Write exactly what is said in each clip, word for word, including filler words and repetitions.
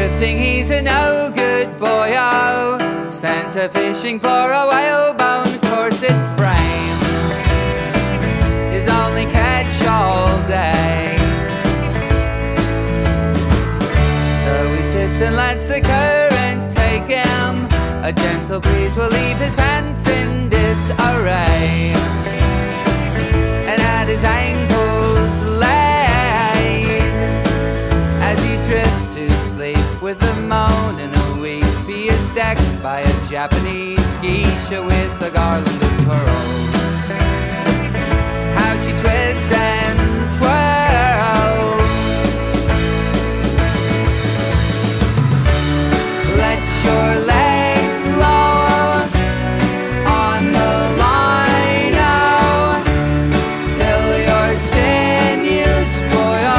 drifting, he's a no good boy, oh. Sent her fishing for a whalebone corset frame, his only catch all day. So he sits and lets the current take him. A gentle breeze will leave his pants in disarray, and at his ankles laid, as he drifts to sleep with a moan and a weep. He is decked by a Japanese geisha with a garland of pearls. How she twists and twirls. Let your legs lower on the line, oh, till your sinews spoil.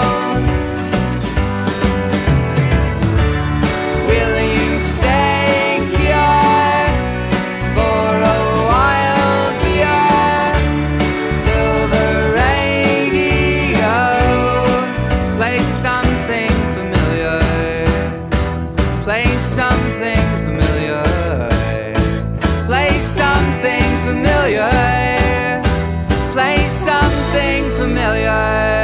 Will you stay here for a while here, till the radio plays something familiar, plays something familiar, plays something familiar, plays something familiar.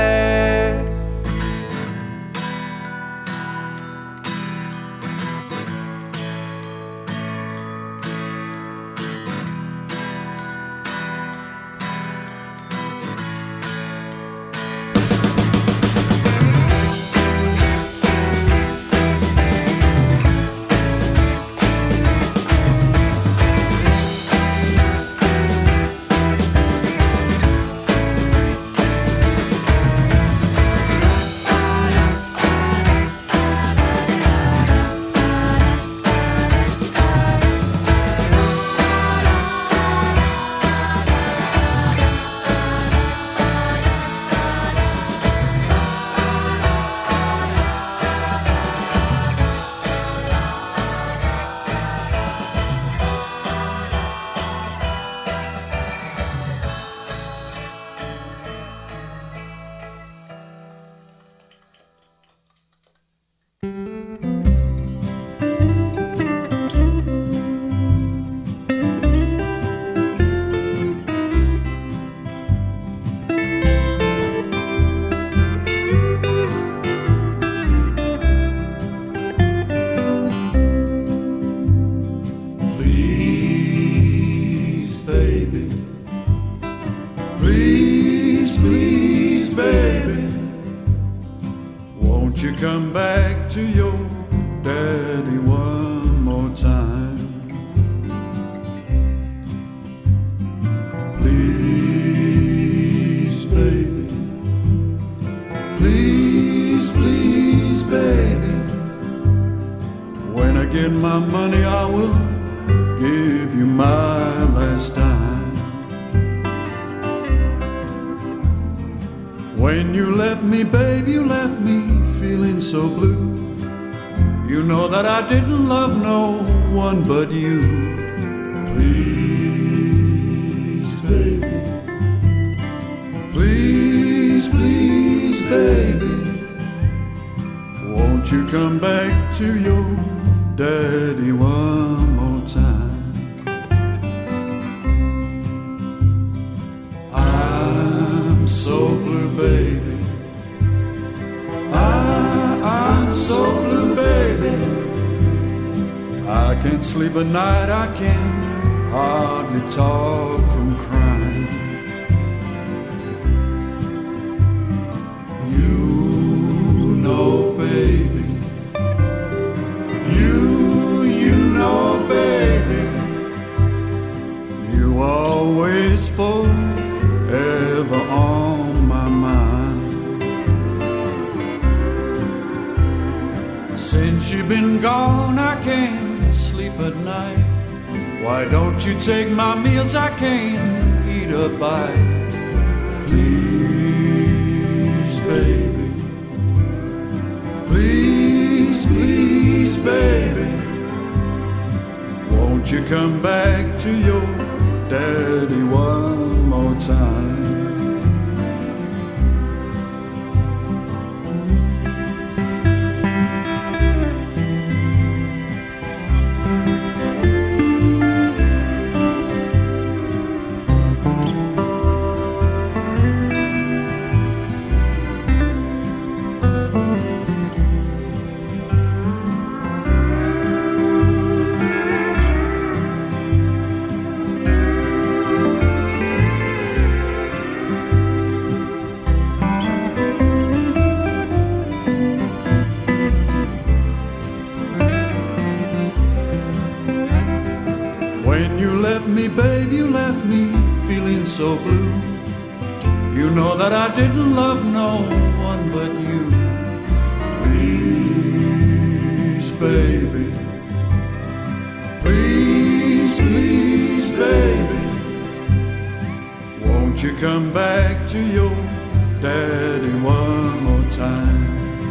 Please, baby. Please, please, baby. Won't you come back to your daddy one more time? Please, baby. Please, please, baby. When I get my money, I will give you my last dime. When you left me, babe, you left me feeling so blue. You know that I didn't love no one but you. Please, baby. Please, please, baby. Won't you come back to your daddy one more time? I'm so blue, baby. I, I'm so blue, baby. I can't sleep at night, I can hardly talk from crying. You know, baby. You, you know, baby. You always forever on my mind. Since you've been gone, I can't sleep at night. Why don't you take my meals? I can't eat a bite. Please, baby. Please, please, baby. Won't you come back to your daddy one more time? so blue. You know that I didn't love no one but you. Please, baby. Please, please, baby. Won't you come back to your daddy one more time?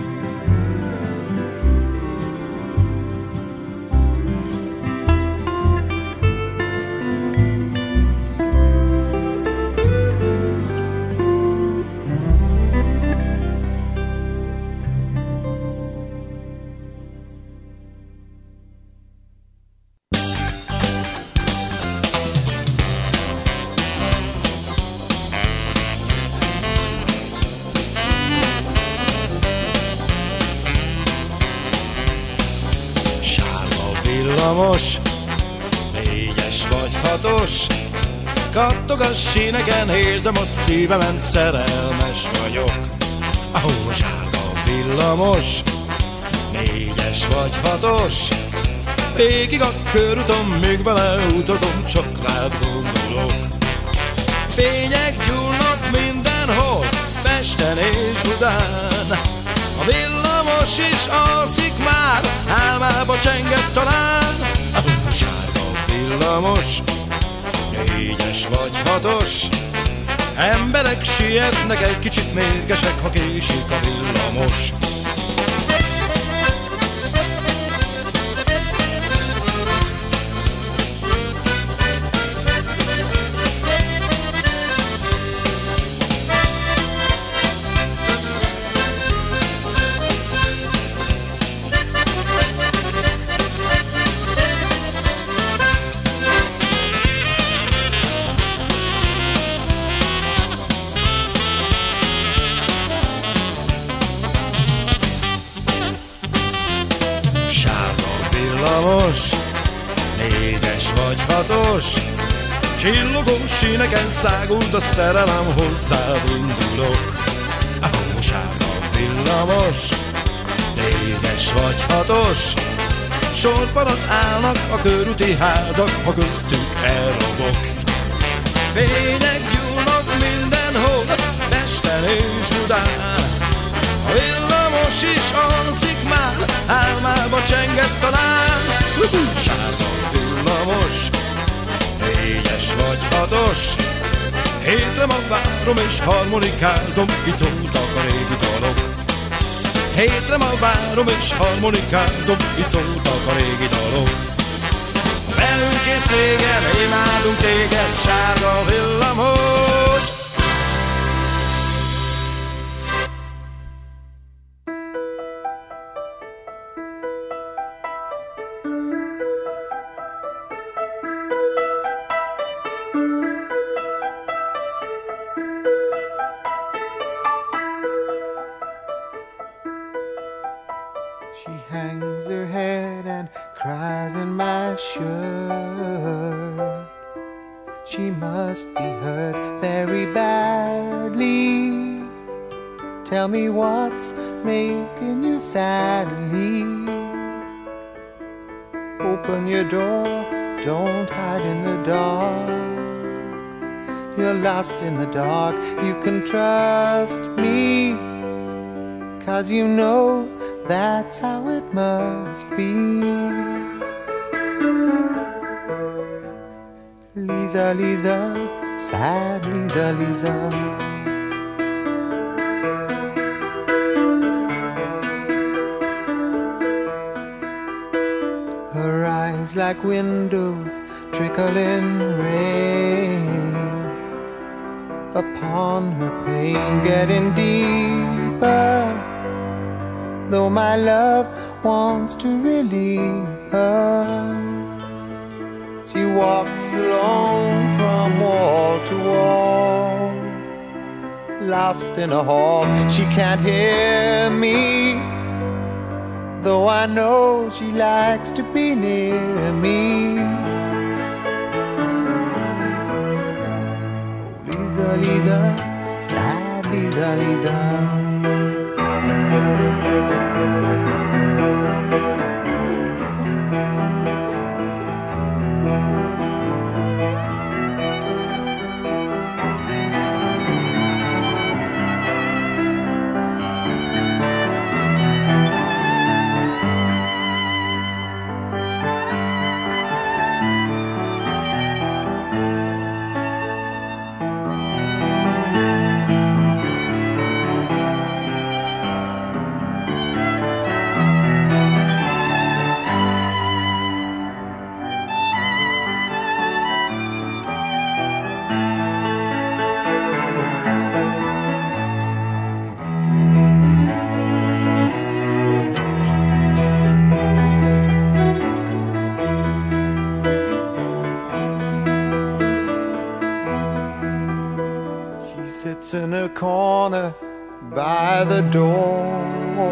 Villamos, négyes vagy hatos, kattog a síneken, érzem a szívemen, szerelmes vagyok. Ahó, sárga villamos, négyes vagy hatos, végig a körúton, még vele utazom, csak rád gondolok. Fények gyúlnak mindenhol, Pesten és Budán, a villamos is alszik már, álmába csenget talán. A sárga villamos, négyes vagy hatos, emberek sietnek, egy kicsit mérgesek, ha késik a villamos. Négyes vagy hatos, csillogó síneken száguld a szerelem, hozzád indulok. Ahó, sárga villamos, négyes vagy hatos, sorfalat állnak a körúti házak, ha köztük elrobogsz. Fények gyúlnak mindenhol, Pesten és Budán, a villamos is alszik már, álmába csenget talán. Sárga villamos, négyes vagy hatos, hétre ma várom és harmonikázom, így szóltak a régi dalok. Hétre ma várom és harmonikázom, így szóltak a régi dalok. Velünk és régen, imádunk téged, sárga villamos. She hangs her head and cries in my shirt. She must be hurt very badly. Tell me what's making you sadly. Open your door, don't hide in the dark. You're lost in the dark, you can trust me, 'cause you know that's how it must be. Lisa, Lisa, sad Lisa, Lisa. Her eyes like windows, trickling rain upon her pain, getting deeper. Though my love wants to relieve her, she walks alone from wall to wall, lost in a hall. She can't hear me, though I know she likes to be near me. Oh, Lisa, Lisa, sad Lisa, Lisa. by the door.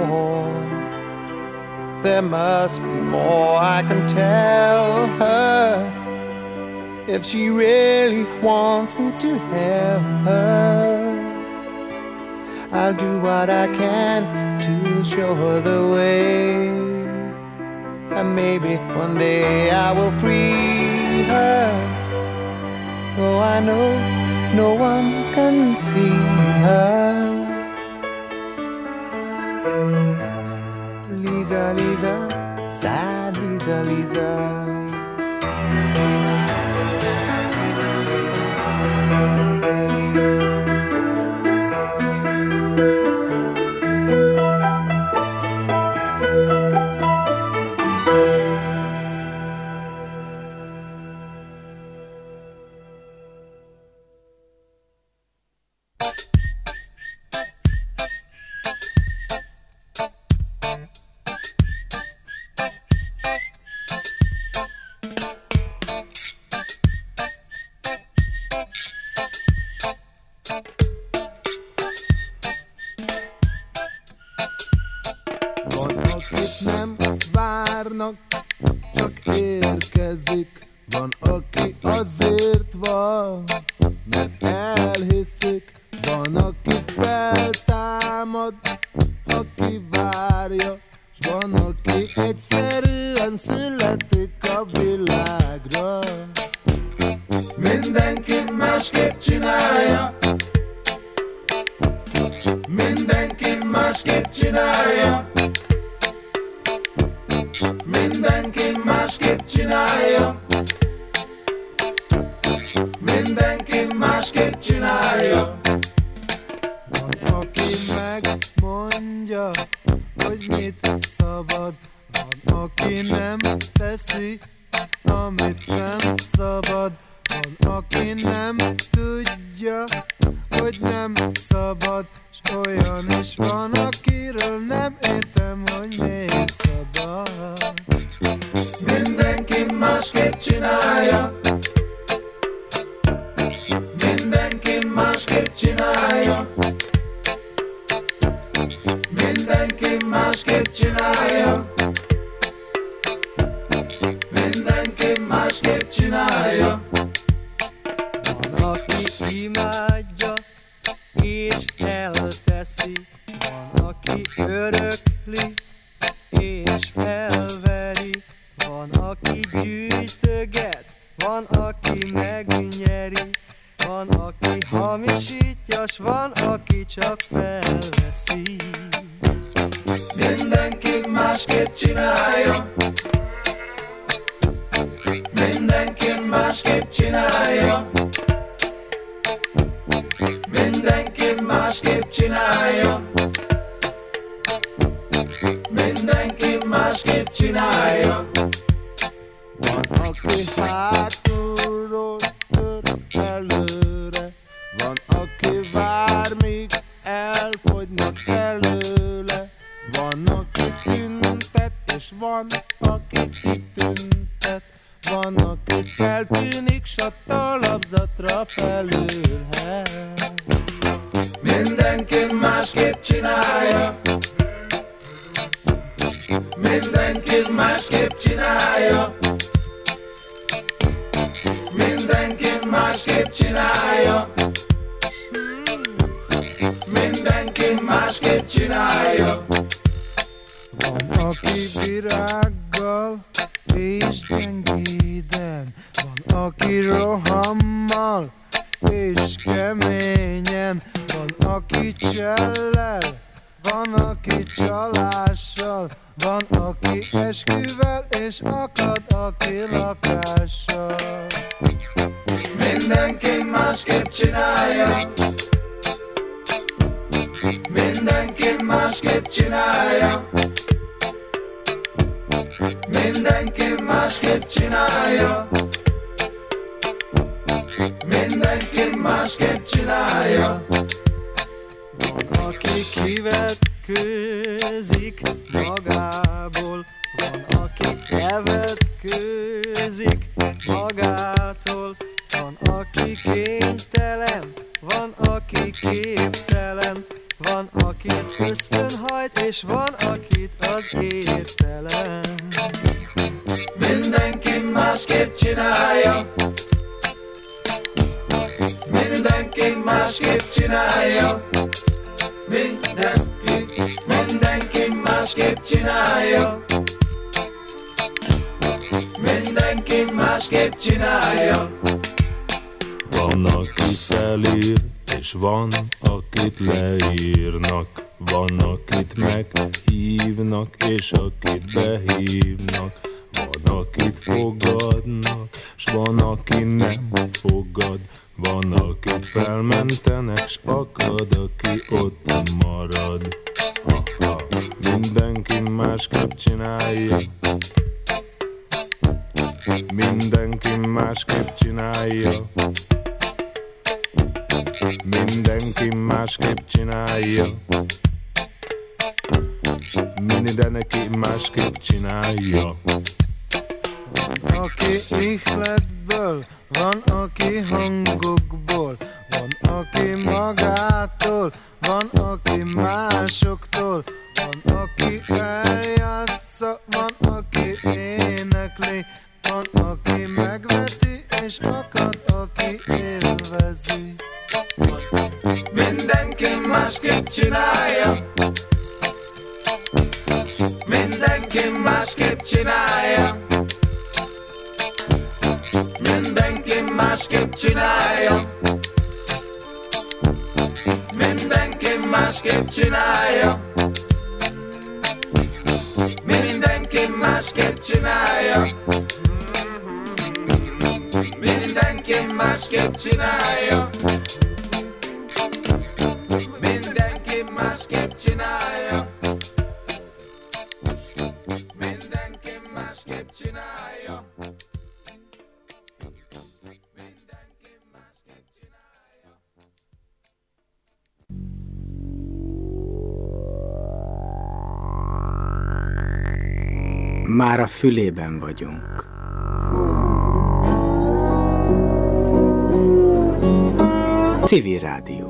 There must be more I can tell her if she really wants me to help her. I'll do what I can to show her the way, and maybe one day I will free her. Though I know no one can see her. Lisa, Lisa, sad Lisa, Lisa. Csak érkezik, van aki azért van, mert elhiszik, van aki feltámad, aki várja, s van aki egyszerűen születik a világra. Mindenki másképp csinálja, mindenki másképp csinálja. Mindenki másképp csinálja, mindenki másképp csinálja. Van, aki megmondja, hogy mit szabad, van, aki nem teszi, amit nem szabad, van, aki nem tudja, hogy nem szabad, s olyan is van, akiről nem értem, hogy miért szabad. Mindenki másképp csinálja, mindenki másképp csinálja, mindenki másképp csinálja, mindenki másképp csinálja. Van, aki imádja és elteszi, van, aki örökli és felveri, van, aki gyűjtöget, van, aki megnyeri, van, aki hamisítja, s van, aki csak felveszi. Mindenki másképp csinálja, mindenki másképp csinálja, mindenki másképp csinálja, mindenki másképp csinálja. Van, aki hátulról tör előre, van, aki vár, míg elfogynak előle, van, aki tüntet, és van, aki kitüntet, van, aki feltűnik, s a talapzatra felülhet. Mindenki másképp csinálja, mindenki másképp csinálja, mindenki másképp csinálja, mindenki másképp csinálja. Van, aki virággal és gyengéden, van, aki rohammal és keményen, van, aki csellel, van, aki csalással, van, aki esküvel, és akad, aki lakással. Mindenki másképp csinálja, mindenki másképp csinálja, mindenki másképp csinálja, mindenki másképp csinálja. Van, aki kivetkőzik magából, van, aki elvetkőzik magától, van, Van, aki kénytelen, van, aki képtelen, van, akit ösztönhajt, és van, akit az értelem. Mindenki másképp csinálja, mindenki másképp csinálja, mindenki, mindenki másképp csinálja, mindenki másképp csinálja. Van, aki felír, és van, akit leírnak, van, akit meghívnak, és akit behívnak, van, akit fogadnak, s van, aki nem fogad, van, akit felmentenek, s akad, aki ott marad. Ha-ha. Mindenki másképp csinálja, mindenki másképp csinálja, mindenki másképp csinálja, mindenki másképp csinálja. Van, aki ihletből, van, aki hangokból, van, aki magától, van, aki másoktól, van, aki eljátsza, van, aki énekli, van, aki megveti, és akad, aki élvezi. Mindenki másképp csinálja, mindenki másképp csinálja, mindenki másképp csinálja, mindenki másképp csinálja, mindenki másképp csinálja, mindenki másképp csinálja, mindenki másképp csinálja, mindenki másképp csinálja. Már a fülében vagyunk. Civil Rádió.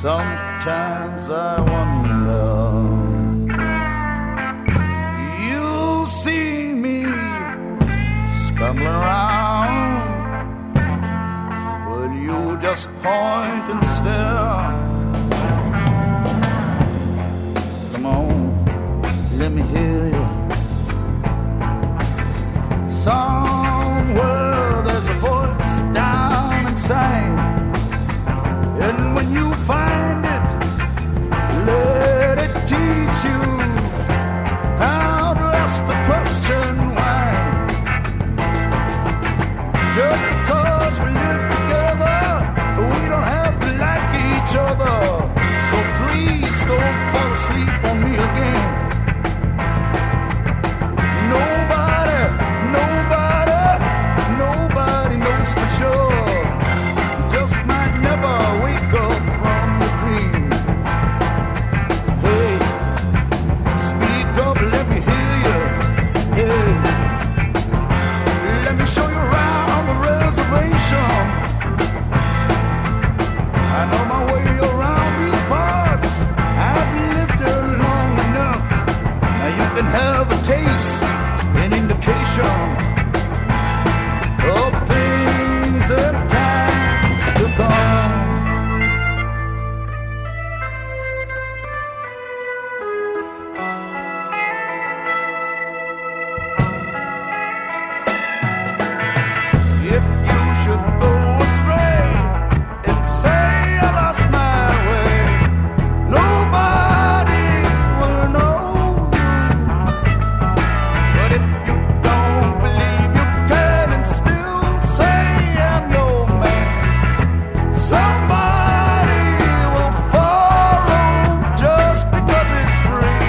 Sometimes I wonder, you see me stumbling around, but you just point and stare. Come on, let me hear you. Somewhere there's a voice down inside, and when you find it, let it teach you how to ask the question why. Just because we live together, we don't have to like each other. So please don't fall asleep on me again. Nobody, nobody, nobody knows for sure. You just might never wake up from the dream. Hey, speak up, let me hear you. Hey, let me show you around the reservation. I know my way around these parts. I've lived there long enough. Now you can have a taste, an indication of things and times to come. If you should go astray and say I lost my way, nobody will know you. But if you don't believe you can and still say I'm your man, somebody will follow just because it's free.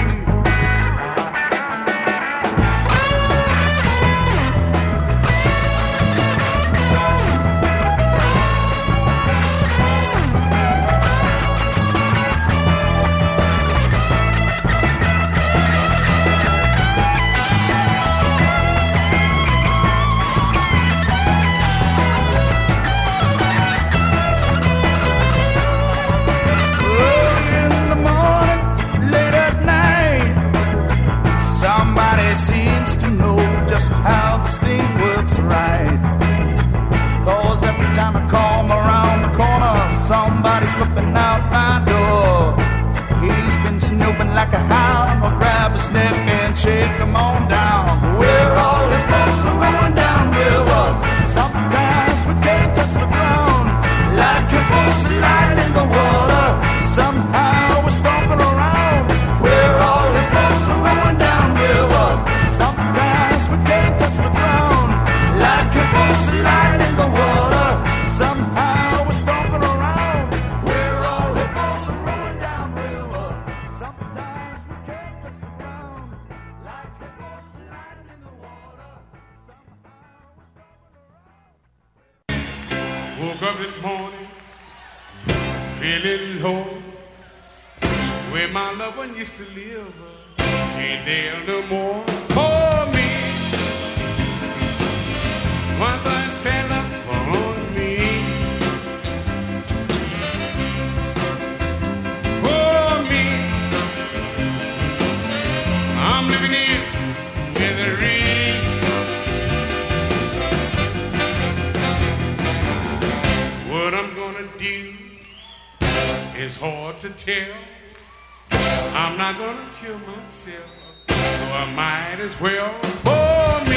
Early in the morning, late at night, somebody seems to know just how this thing works right. 'Cause every time I come around the corner, somebody's looking out my door. He's been snooping like a hound. I'll grab his neck and shake him on down. We're all hippos rolling down river. Sometimes we can't touch the ground, like hippos sliding in the water. Somehow we're stomping around. We're all hippos rolling down river. Sometimes we can't touch the ground, like hippos sliding in the water. Somehow we're stomping around. We're all hippos rolling down river. Sometimes we can't touch the ground, like hippos sliding in the water. Somehow we're stomping around. Woke up this morning feeling low, where my loved one used to live. She ain't there no more for me. One thing fell up on me. For me, I'm living in misery. What I'm gonna do is hard to tell. I'm not gonna kill myself, so I might as well. For me,